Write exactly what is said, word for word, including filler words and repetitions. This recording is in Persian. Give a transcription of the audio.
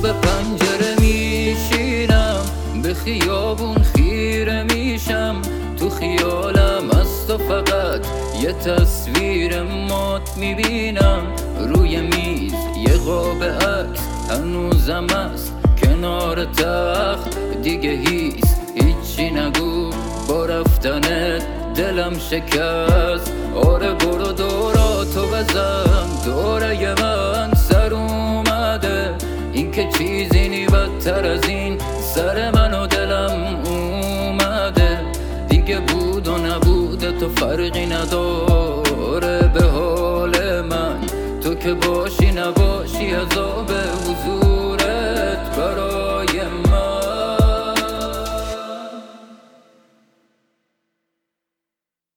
به پنجره میشینم، به خیابون خیره میشم، تو خیالم از تو فقط یه تصویر مات میبینم. روی میز یه قاب عکس هنوزم است کنار تخت، دیگه هیچ هیچی نگو، با رفتنت دلم شکست. آره برو دوراتو بزن، دوره من سر اومده، این که چیزی نی بدتر از این سر من و دلم اومده. دیگه بود و نبوده تو فرقی نداره به حال من، تو که باشی نباشی هزار